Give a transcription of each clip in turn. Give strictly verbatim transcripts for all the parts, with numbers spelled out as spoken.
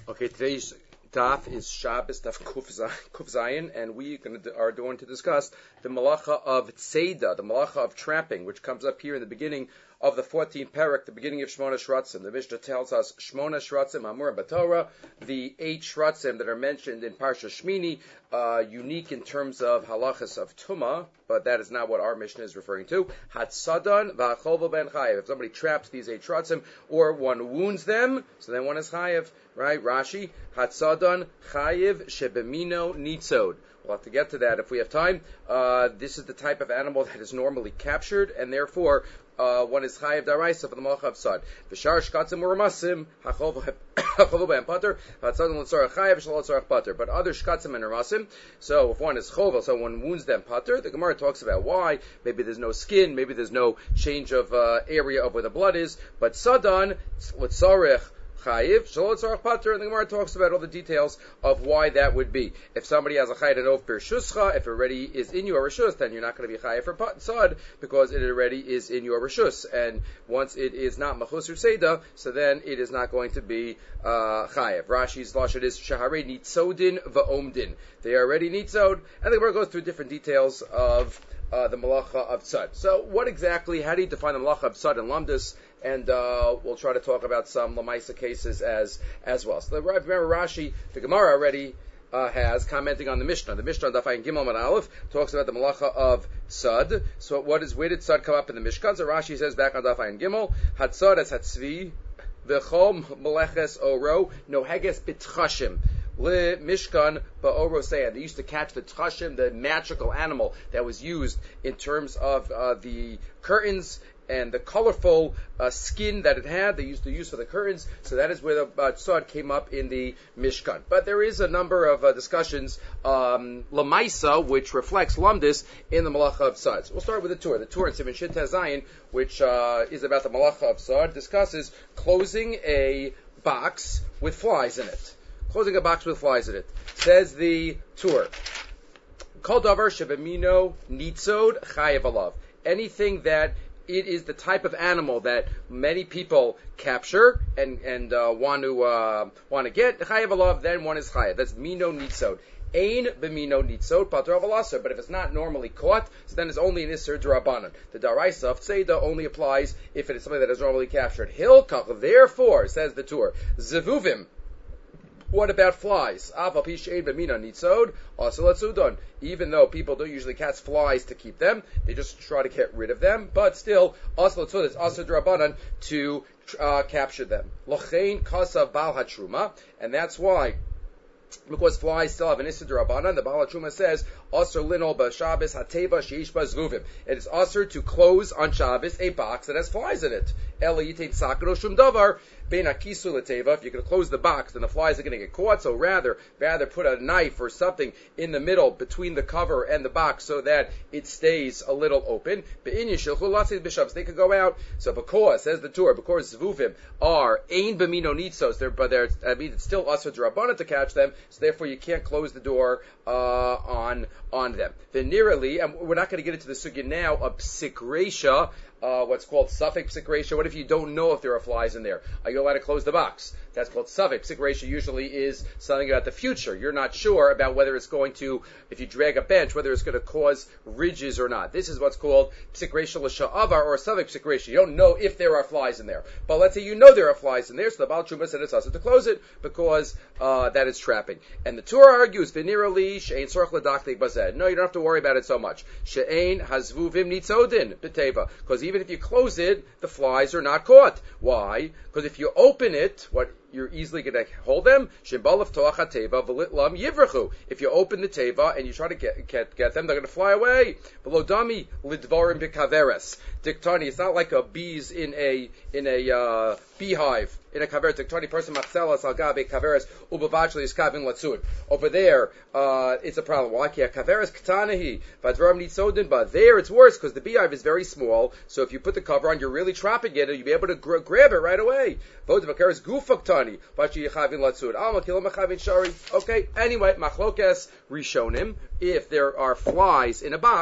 Okay, today's daf is Shabbos daf Kuf Zayin, and we are going to discuss the malacha of tzeda, the malacha of trapping, which comes up here in the beginning of the fourteenth parak, the beginning of Shmona Shratzim. The Mishnah tells us Shmona Shratzim Amur B'Torah, the eight Shratzim that are mentioned in Parsha Shmini, uh, unique in terms of halachas of Tumah, but that is not what our Mishnah is referring to. Hatsadan v'achol ben chayev. If somebody traps these eight Shratzim, or one wounds them, so then one is chayev, right? Rashi, Hatsadan chayev shebemino nitzod. We'll have to get to that if we have time. Uh, this is the type of animal that is normally captured, and therefore uh, one is chayev daraisa for the malacha of sad. V'shar shkatzim uramasim hachol b'hem pater v'hatzadim l'tzorach chayev shelo l'tzorach pater. But other shkatzim and uramasim, so if one is chovel, so one wounds them pater. The Gemara talks about why. Maybe there's no skin, maybe there's no change of uh, area of where the blood is. But sadan l'tzorach chayiv, shalot tzarach pater, and the Gemara talks about all the details of why that would be. If somebody has a chayiv and of birshuscha, if it already is in your rishus, then you're not going to be chayiv for sad because it already is in your rishus. And once it is not machus or seda, so then it is not going to be uh, chayiv. Rashi's lashon is shahare nitzodin va'omdin. They are already nitzod, and the Gemara goes through different details of uh, the malacha of tzad. So, what exactly? How do you define the malacha of tzad and lamdus? And uh, we'll try to talk about some Lamaisa cases as as well. So remember Rashi, the Gemara already uh, has, commenting on the Mishnah. The Mishnah on Daf Ayin Gimel Amud Aleph talks about the malacha of tzad. So what is, where did tzad come up in the Mishkan? So Rashi says back on Daf Ayin Gimel, Hatzad es hatzvi, v'chom meleches oro, noheges bitchashim. Le Mishkan ba'oroseya. They used to catch the tchashim, the magical animal that was used in terms of uh, the curtains and the colorful uh, skin that it had. They used to use for the curtains. So that is where the uh, tzad came up in the Mishkan. But there is a number of uh, discussions, um, Lamaisa, which reflects Lamdis in the Malacha of tzad. So we'll start with the Tur. The Tur in Siman Shin Tazayin, which uh, is about the Malacha of tzad, discusses closing a box with flies in it. Closing a box with flies in it. Says the Tur, Kol davar shebemino nitzod chayev alav. Anything that it is the type of animal that many people capture and and uh, want to uh, want to get chayev alav, then one is chayev. That's mino nitzod. Ein b'mino nitzod pater avalaser. But if it's not normally caught, so then it's only an iser d'rabanan. The daraisa of tzeda only applies if it is something that is normally captured. Hilkach, therefore, says the Tur, zevuvim. What about flies? Even though people don't usually catch flies to keep them, they just try to get rid of them. But still, it's asad drabanan to uh, capture them. And that's why, because flies still have an Issa D'Rabbanan, the Baal HaTruma says, Asr linol b'Shabbos hateva sheish b'zvuvim. It is asr to close on Shabbos a box that has flies in it. Ela yitain sakro shum davar bein akisu l'teva. If you're going to close the box, then the flies are going to get caught. So rather, rather put a knife or something in the middle between the cover and the box so that it stays a little open. Be'in yishilchu latzid b'Shabbos. They could go out. So because, says the Tur, because zvuvim are ein b'mino nitzos, they're, but they're, I mean, it's still asr D'Rabbanan to catch them. So therefore, you can't close the door uh, on on them. Venerally, and we're not going to get into the sugya now of psikresha, uh, what's called suffix psikresha. What if you don't know if there are flies in there? Are you allowed to close the box? That's called suffix psikresha. Usually is something about the future. You're not sure about whether it's going to, if you drag a bench, whether it's going to cause ridges or not. This is what's called psikresha l'sha'avar or suffix psikresha. You don't know if there are flies in there. But let's say you know there are flies in there, so the Baal Truma said it's also to close it because uh, that is trapping. And the Torah argues, venerally, she'ein sorach l'daktik bazeh. No, you don't have to worry about it so much. She'ein hazvuvim nitzodin b'teva. Because even if you close it, the flies are not caught. Why? Because if you open it, what you're easily going to hold them. If you open the teva and you try to get, get, get them, they're going to fly away. Velodami lidvarim b'kaveres. Diktani, it's not like a bees in a in a uh, beehive. In a kaver, diktani person machzelas algabe kaveres ubavachli is kavin latzud. Over there, uh, it's a problem. Why? Kaveres ktanahi vadvarim nitzodin. But there, it's worse because the beehive is very small. So if you put the cover on, you're really trapping it, and you'll be able to gr- grab it right away. Vodavakeres gufaktani bachi yechavin latzud. Alma kilom yechavin shari. Okay. Anyway, machlokes rishonim. If there are flies in a box,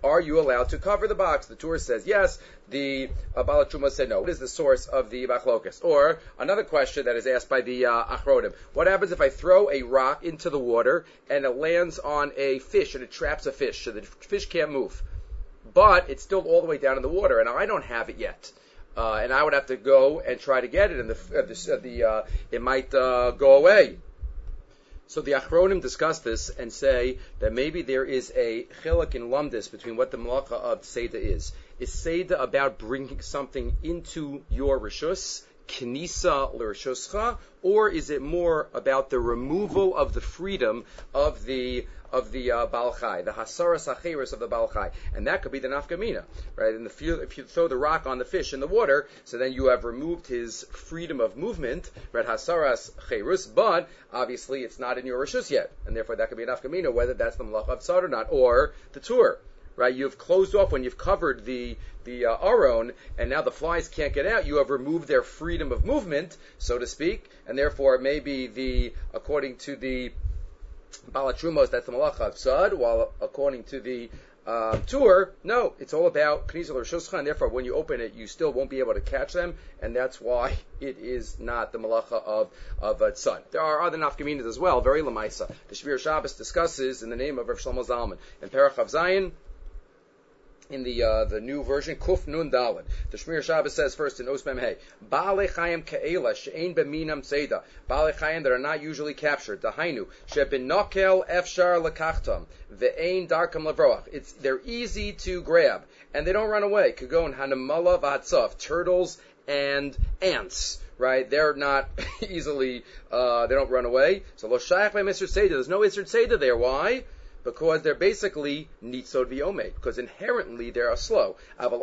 are you allowed to cover the box? The Tur says yes. The uh, Baal HaTruma said no. What is the source of the machlokas? Or another question that is asked by the uh, Achronim. What happens if I throw a rock into the water and it lands on a fish and it traps a fish so the fish can't move? But it's still all the way down in the water and I don't have it yet. Uh, and I would have to go and try to get it and the, uh, the, uh, the uh, it might uh, go away. So the Achronim discuss this and say that maybe there is a chilek in lumdis between what the malacha of Seder is. Is Seder about bringing something into your rishus, knisa l'rishuscha, or is it more about the removal of the freedom of the of the uh, Baal Chai, the hasaras hacheres of the Baal Chai, and that could be the nafkamina, right? In the field, if you throw the rock on the fish in the water, so then you have removed his freedom of movement, right? Hasaras hacheres, but obviously it's not in your rishus yet, and therefore that could be a nafkamina, whether that's the malach of tzad or not, or the tur. Right, you've closed off when you've covered the the uh, aron, and now the flies can't get out. You have removed their freedom of movement, so to speak, and therefore maybe the according to the Baal HaTrumos that's the malacha of tzad, while according to the um, Tur, no, it's all about knisa l'rishuscha, and therefore when you open it, you still won't be able to catch them, and that's why it is not the malacha of of uh, tzad. There are other nafkaminas as well, very lemaisa. The Shmir Shabbos discusses in the name of Rav Shlomo Zalman in Perach of Zion. In the uh, the new version, Kuf Nun Daled, the Shmir Shabbos says first in Osmem Hey, Baalei Chayim Ke'ela she'ein b'minam seida, Baalei Chayim that are not usually captured, Dahainu she'ben nokel efshar lekachtam ve'ein darkam levroach. It's they're easy to grab and they don't run away. Kagon hanamala v'hatzaf, turtles and ants. Right, they're not easily, uh, they don't run away. So lo shayach by Mister Seder. There's no Isser Seder there. Why? Because they're basically nitzod v'yomed, because inherently they are slow.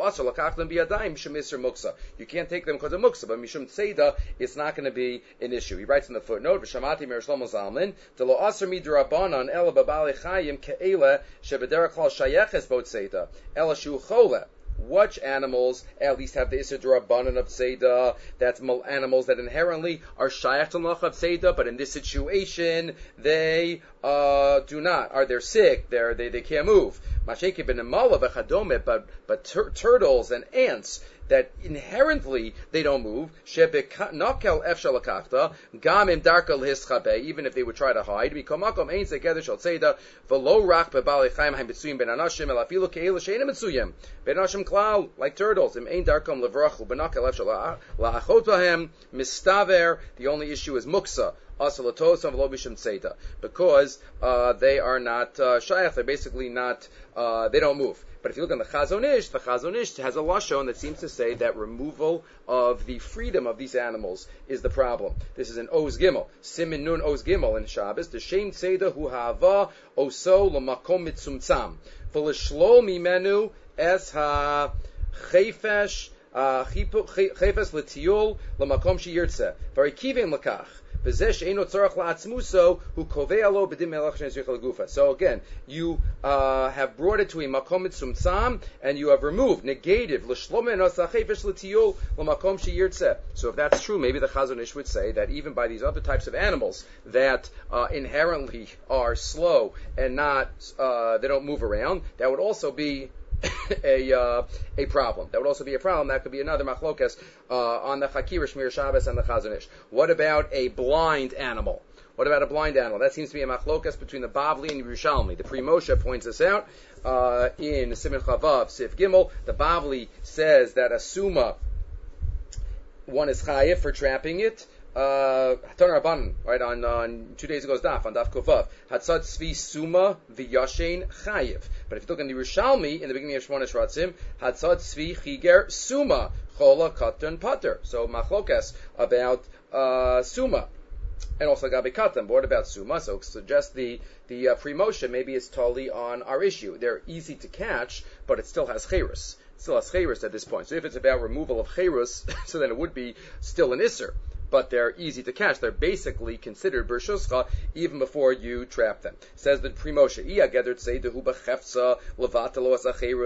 You can't take them because of muksa, but mishum tzeda, it's not going to be an issue. He writes in the footnote, "V'shamati mir Shlomo Zalman, delo aser midrabanan ela b'balei chayim ke'ela shebederach klal shayeches bo tzeda ela shu chole." Which animals at least have the Isser D'Rabbanan of Tzeda? That's animals that inherently are Shayach to Malach of Tzeda, but in this situation, they uh, do not. Are they sick? They're, they they can't move. Masheke ben Amala v'chadome, but but tur- turtles and ants that inherently they don't move. Shebeknakel efshal lakachta gam im darka l'hischabe, even if they would try to hide. Mikomakom ein zekeder shal tzeda v'lo rach bebalei chayim haim betzuyim ben anashim el afilu ke'ela she'enim betzuyim ben anashim klal, like turtles. Im ein darkam levrachu benakel efshal la'achot bahem mistaver. The only issue is muksa. Because uh, they are not uh, shayach, they're basically not, uh, they don't move. But if you look on the Chazon Ish, the Chazon Ish has a lashon that seems to say that removal of the freedom of these animals is the problem. This is an Oz Gimel, Simin Nun Oz Gimel in Shabbos. The Shem Tzeda Hu Hava Oso L'Makom Mitzumtzam V'Lishlo Mimenu Es Ha Chayfesh Chayfesh L'Tiyul L'Makom Sheyirtze V'Rikivim L'Kach. So again, you uh, have brought it to a makom mitzumtzam, and you have removed, negated. So if that's true, maybe the Chazon Ish would say that even by these other types of animals that uh, inherently are slow and not, uh, they don't move around, that would also be a uh, a problem. That would also be a problem. That could be another machlokas uh, on the Chakir, Shmir Shabbos, and the Chazon Ish. What about a blind animal? What about a blind animal? That seems to be a machlokas between the Bavli and Yerushalmi. The Pri Moshe points this out uh, in Siman Chavav, Sif Gimel. The Bavli says that a suma, one is chayiv for trapping it. Uh, right, on, on two days ago's daf, on daf Kuvav. Hatzad Tzvi Suma V'Yashen Chayiv. But if you look in the Yerushalmi, in the beginning of Shmona Shratzim, Hatzad Tzvi Chiger Suma Chola Katan Pater. So machlokas about uh, Suma. And also Gabi Katan. But what about Suma? So suggest the, the uh, Pri Moshe maybe is totally on our issue. They're easy to catch, but it still has Chayrus. Still has Chayrus at this point. So if it's about removal of Chayrus, so then it would be still an Isser. But they're easy to catch. They're basically considered b'rshuscha even before you trap them. Says the Pri Moshe,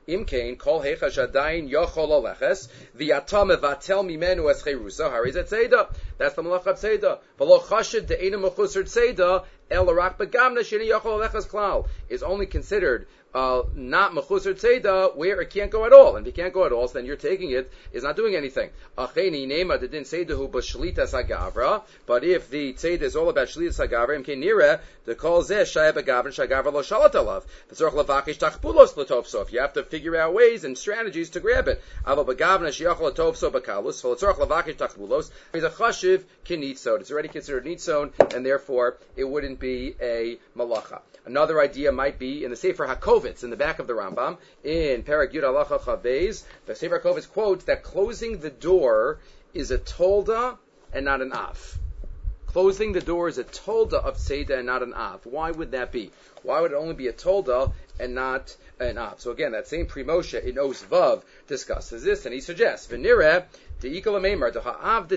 Imkain kol hecha shadayin yochol aleches v'yata mevatel mimenu es cherusa harizet tzeda. That's the malacha of tzeda. V'lo chashid de'ena mechusar tzeda el arak begamna sheni yochol aleches klal is only considered Uh, not mechusar tzeda, where it can't go at all. And if it can't go at all, so then you're taking it, is not doing anything. Acheni nema the din tzedahu b'shlita sagavra, but if the tzeda is all about shlita sagavra, imke nira, the kol zeh shaya begavra, shagavra lo shalat alav. V'tzorch levakish tachpulos l'tovso. If you have to figure out ways and strategies to grab it. Ava begavra shiyach l'tovso b'kalus, v'tzorch levakish tachpulos, is a chashiv kinitzon. It's already considered nitzon, and therefore it wouldn't be a malacha. Another idea might be in the Sefer HaKovitz, in the back of the Rambam, in Perek Yud Halacha Chavez, the Sefer HaKovitz quotes that closing the door is a tolda and not an av. Closing the door is a tolda of Seder and not an av. Why would that be? Why would it only be a tolda and not an av? So again, that same Pri Moshe in Os Vav discusses this, and he suggests, V'nireh, maybe the av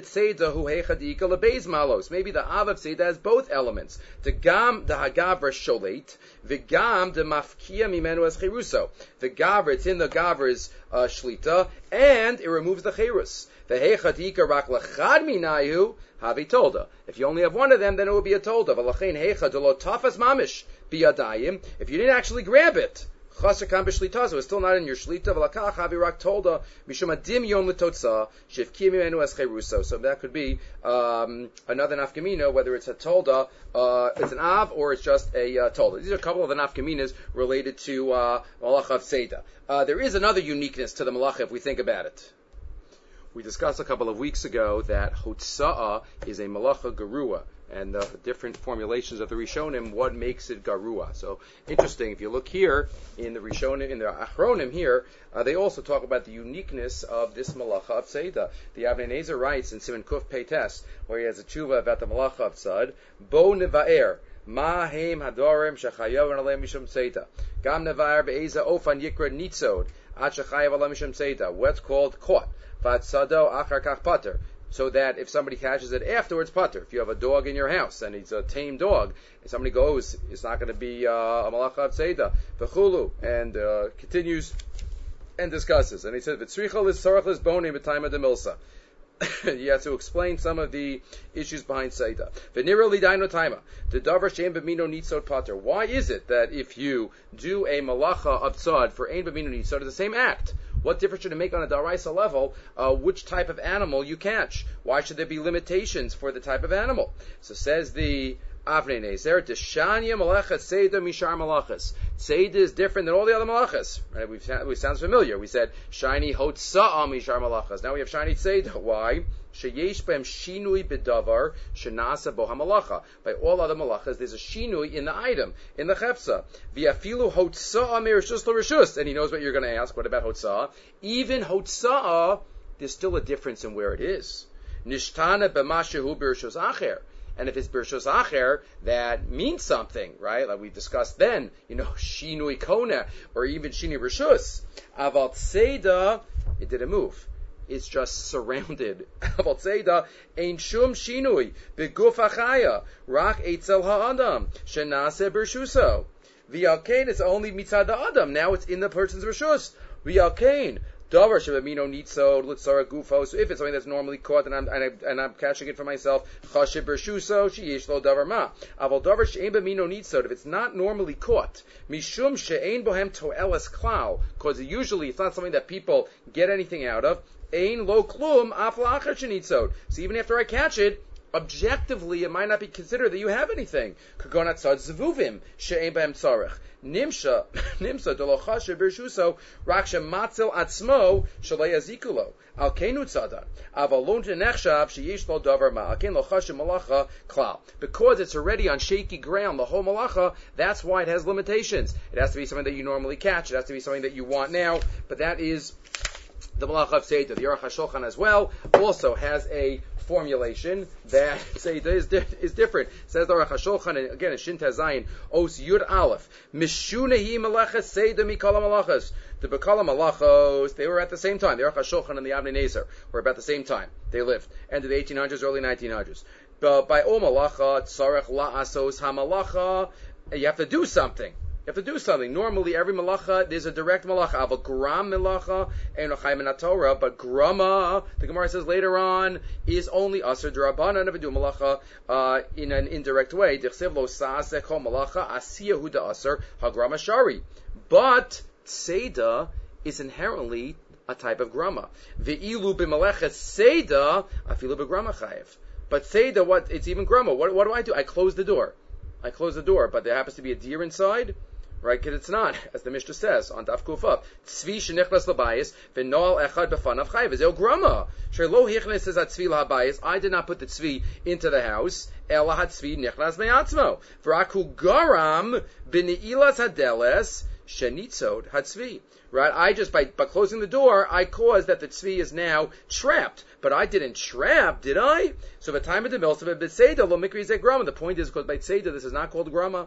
of Seder has both elements. The gam the hagavra sholet, the gam the mafkia mimenu as cheruso. The gavra, it's in the gavra's uh, shlita, and it removes the cherus. The hecha deika rak lechad minayu havi tolda. If you only have one of them, then it would be a tolda. V'lachein hecha delo tafas mamish biyadayim. If you didn't actually grab it, Chaser kam b'shlita, so it's still not in your shlita. V'lakach havirak tolda mishum adim yom l'totza shivkim imenu es cheruso. So that could be um, another nafkamina, whether it's a tolda, uh, it's an av, or it's just a uh, tolda. These are a couple of the nafkaminas related to uh, malacha of Seder. Uh, there is another uniqueness to the malacha if we think about it. We discussed a couple of weeks ago that hotza'ah is a malacha garua, and the different formulations of the Rishonim, what makes it garua. So interesting, if you look here in the Rishonim, in the Achronim here, uh, they also talk about the uniqueness of this malacha of Seder. The Avnei Nezer writes in Siman Kuf Peites, where he has a tshuva about the malacha of Tzad, Bo Nevaer, Ma Heim Hadorim Shechayav Alem Mishum Seder. Gam Nevaer Be'eza Ofan Yikra Nitzod, Ad Shechayav Alem Mishum Seder. What's called caught. Vatzado Achar Kach Pater. So that if somebody catches it afterwards, putter. If you have a dog in your house and it's a tame dog, if somebody goes, it's not going to be uh, a malacha of Seder, v'chulu, and uh, continues and discusses. And he says, v'tzrichol is sarachlis boni b'taima de milsa. You have to explain some of the issues behind Seder. V'nira lidaino taima. The davar she'en b'mino nitzod pater. Why is it that if you do a malacha of tzad for ein b'mino nitzod, it's the same act? What difference should it make on a daraisa level, uh, which type of animal you catch? Why should there be limitations for the type of animal? So says the Avnei Nezer, Deshanya malachas Seder mishar malachas. Seder is different than all the other malachas. Right? We've, we sounds familiar. We said, shiny hotza'ah mishar malachas. Now we have shiny Seder. Why? Sheyesh b'hem shinui b'davar shenasa bo hamalacha. By all other malachas, there's a shinui in the item, in the chefza. V'afilu hotza'ah mirishus l'rishus. And he knows what you're going to ask. What about hotza'ah? Even hotza'ah, there's still a difference in where it is. Nishtana b'mashehu b'rishus acher. And if it's Birshos Acher, that means something, right? Like we discussed then, you know, Shinui Kona, or even Shinui Rishus. Aval Tzeda, it didn't move. It's just surrounded. Aval Tzeda, Ein Shum Shinui, Beguf Achaya, Rak Eitzel Ha'adam, Shenase Birshuso. V'yalkein, it's only Mitzad Ha'adam. Now it's in the person's Rishus. V'yalkein. Davar shebamino nitzod litzara gufo. So if it's something that's normally caught and I'm and, I, and I'm catching it for myself, chashiv bershuso sheyesh lo davar ma. Aval davar she'ein bamino nitzod. If it's not normally caught, mishum she'ein bohem toelas klau, because usually it's not something that people get anything out of. Ein lo klum af la'achar shenitzod. So even after I catch it, objectively it might not be considered that you have anything. Kagonat tzad zvuvim she'ein bohem tzarech. Nimsha, nimsa delochashe birshuso raksha matzil atzmo shalei azikulo al kenu tzada avalon tenechshav sheyesh lo davar ma al ken lochashe malacha klal. Because it's already on shaky ground, the whole malacha, that's why it has limitations. It has to be something that you normally catch. It has to be something that you want now. But that is the malacha of Seder. The Aruch HaShulchan as well also has a formulation that Seder is, di- is different. It says the Aruch HaShulchan, and again, it's Shin Tazayin, Os Yud Aleph, Mishunehi Malachas Seder Mikala Malachas. The Bekala Malachos, they were at the same time. The Aruch HaShulchan and the Avnei Nezer were about the same time. They lived. End of the eighteen hundreds, early nineteen hundreds. But by O Malacha, Tzarech La'asos HaMalacha, you have to do something. have to do something. Normally, every malacha, there's a direct malacha. Ava gram malacha, eno chayim in Torah, but grama, the Gemara says later on, is only aser d'Rabbanan. Never do malacha uh, in an indirect way. Dichsev lo sa'aseh kol malacha asiyahu da'aser hagrama shari. But tzeda is inherently a type of grama. Ve'ilu b'malechet seda afilu b'grama chayev. But seda, what? It's even grama. What, what do I do? I close the door. I close the door, but there happens to be a deer inside, right? Because it's not, as the Mishnah says on Daf Kuf Up. Tzvi shenichnas labayis v'noal echad b'fanav chayev. Is el grama? Shelo hichnes says at tzvi labayis. I did not put the tzvi into the house. Ela had tzvi nichnas me'atzmo. V'raku garam b'neilas hadeles shenitzod had tzvi. Right? I just, by, by closing the door, I caused that the tzvi is now trapped. But I didn't trap, did I? So the time of the mills of a b'tzeda lo mikri zeh grama. The point is, because by tzeda, this is not called grama.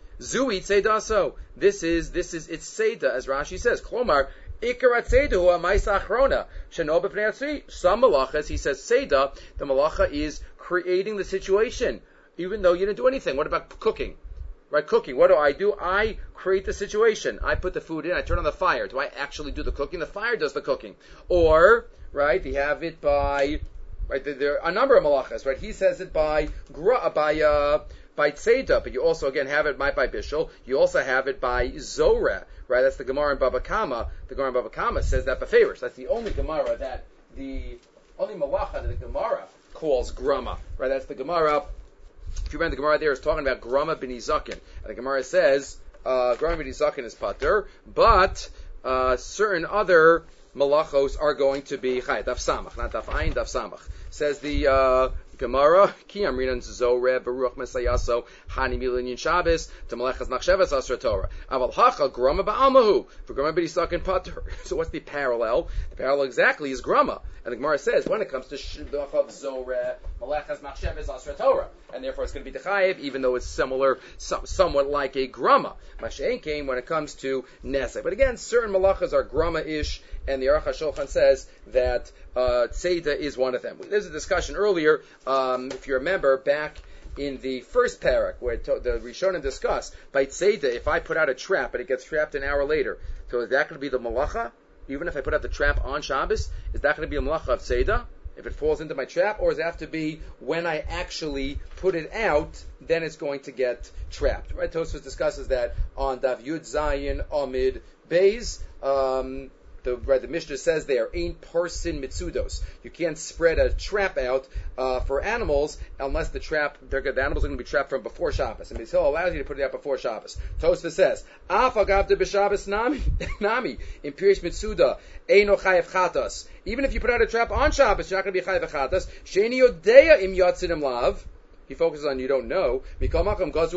Zui tzeda so. This is, this is, it's tzeda, as Rashi says. Klomar, ikar tzeda hu ha'maisa achrona. Sheno b'pnei tzvi. Some malachas, he says tzeda, the malacha is creating the situation, even though you didn't do anything. What about cooking? Right, cooking. What do I do? I create the situation. I put the food in. I turn on the fire. Do I actually do the cooking? The fire does the cooking. Or, right, you have it by, right, there, there are a number of malachas, right? He says it by, by, uh, by tzeda, but you also, again, have it by, by bishul. You also have it by zorah, right? That's the Gemara in Baba Kama. The Gemara in Baba Kama says that beferish. That's the only Gemara that, the only malacha that the Gemara calls grama, right? That's the Gemara. If you remember, the Gemara there is talking about grama b'nizakin, and the Gemara says uh, grama b'nizakin is pater, but uh, certain other malachos are going to be chay. Daf samach, not daf ayin, daf samach. Says the uh, Gemara, ki amrinan zoreh baruch mesayaso hani milin Shabbos to malachas machshavas asra Torah. Aval hacha grama ba'almahu for grama b'nizakin pater. So what's the parallel? The parallel exactly is grama. And the Gemara says, when it comes to shidduch of zoreh, malachas machshavas asra Torah, and therefore it's going to be techayev, even though it's similar, some, somewhat like a grama. Mashen came when it comes to nesek. But again, certain malachas are grama-ish, and the Aruch HaShulchan says that uh, tzeda is one of them. There's a discussion earlier, um, if you remember, back in the first parak, where to, the Rishonim discussed, by tzeda, if I put out a trap and it gets trapped an hour later, so is that going to be the malacha? Even if I put out the trap on Shabbos, is that going to be a malacha of tzeda? If it falls into my trap, or does it have to be when I actually put it out, then it's going to get trapped? Right? Tosfos discusses that on Dav Yud Zayin Amid Beis. Um, the, right, the Mishnah says there, ain't parsin mitzudos. You can't spread a trap out uh, for animals unless the trap, the animals are going to be trapped from before Shabbos. And Mitzvah allows you to put it out before Shabbos. Tosfos says, Af agavta b'Shabbos nami, nami, in Pirish mitzuda, eino chayev chatas. Even if you put out a trap on Shabbos, you're not going to be chayev chatas. Sheni yodeya im yatzinim lav. He focuses on you don't know. Sometimes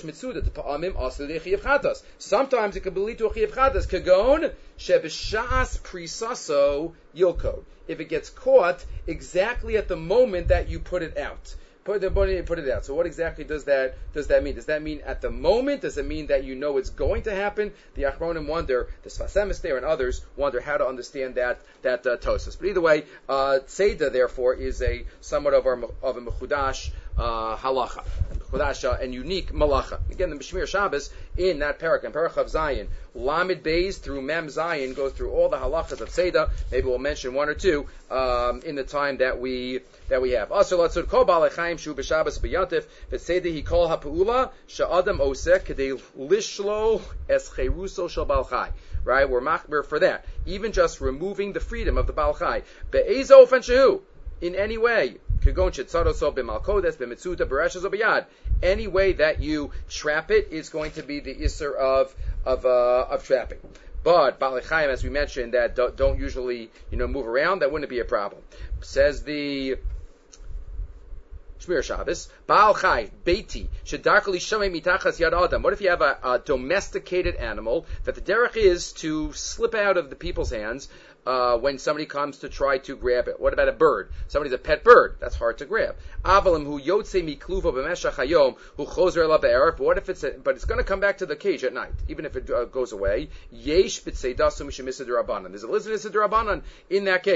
it can lead to a chiyuv chatas. Kagon shebishas prisaso yilkod. If it gets caught exactly at the moment that you put it out. Put the money and put it out. So what exactly does that does that mean? Does that mean at the moment? Does it mean that you know it's going to happen? The Achronim wonder, the Sfas Emes there and others wonder how to understand that that uh, Tosfos. But either way, uh, Tzeda therefore is a somewhat of, our, of a mechudash uh, halacha, mechudash uh, and unique malacha. Again, the Mishmir Shabbos in that parak, in Parak of Zion, Lamed Beis through Mem Zion goes through all the halachas of Tzeda. Maybe we'll mention one or two um, in the time that we that we have. Also, let's kol ba'alei shu b'Shabbos b'yantif v'tzeda he kol ha'pu'ula sha'adam osek kedei lishlo es cheruso shel ba'al chai. Right, we're machmer for that. Even just removing the freedom of the ba'al chai. Be'ezo ofen shehu, in any way. Kagon shetzaroso b'malkodes b'mitzuta b'reshes b'yad. Any way that you trap it is going to be the isser of of uh, of trapping. But Ba'alei Chayim, as we mentioned, that don't, don't usually you know move around, that wouldn't be a problem. Says the Shmir Shabbos, Baal Chai, Beiti, Shedarkali Shamei Mitachas Yad Adam. What if you have a, a domesticated animal that the derech is to slip out of the people's hands uh, when somebody comes to try to grab it? What about a bird? Somebody's a pet bird. That's hard to grab. Avalim hu yotze mikluvo b'meshach hayom hu chozer ela be'erev. But what if it's a, but it's going to come back to the cage at night, even if it uh, goes away. Yesh b'tzeidasu mishemisa d'Rabbanan. There's a lizard d'Rabbanan in that case.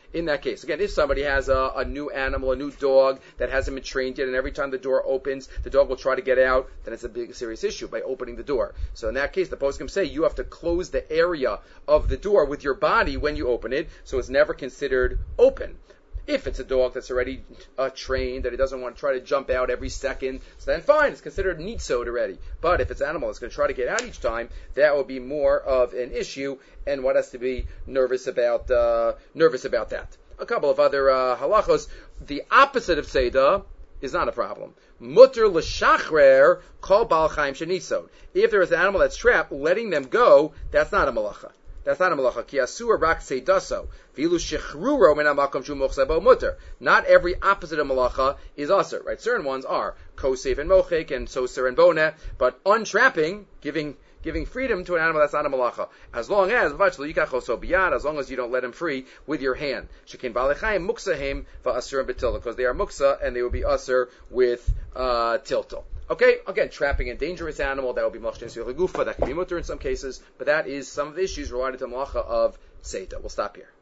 in that case. Again, if somebody has a, a new animal, a new dog that hasn't been trained yet, and every time the door opens, the dog will try to get out, then it's a big, serious issue by opening the door. So in that case, the poskim say you have to close the area of the door with your body when you open it, so it's never considered open. If it's a dog that's already uh, trained, that it doesn't want to try to jump out every second, so then fine, it's considered nitzod already. But if it's an animal that's going to try to get out each time, that would be more of an issue, and one has to be nervous about uh, nervous about that. A couple of other uh, halachos. The opposite of Seidah is not a problem. Mutter l'shachrer kol bal chaim shenisod. If there is an animal that's trapped, letting them go, that's not a malacha. That's not a malacha. Ki asur rak seidaso. V'ilu shechruro min hamakom shu mochsebo mutter. Not every opposite of malacha is asur, right? Certain ones are kosev and mochek and soser and boneh, but untrapping, giving giving freedom to an animal, that's not a malacha. As long as, as long as you don't let him free with your hand. Shekin balechayim muksahim va'asur betilta, because they are muksa and they will be asur with uh, tiltal. Okay, again, trapping a dangerous animal, that would be machshin su'il gufa, that can be mutter in some cases, but that is some of the issues related to malacha of Seidah. We'll stop here.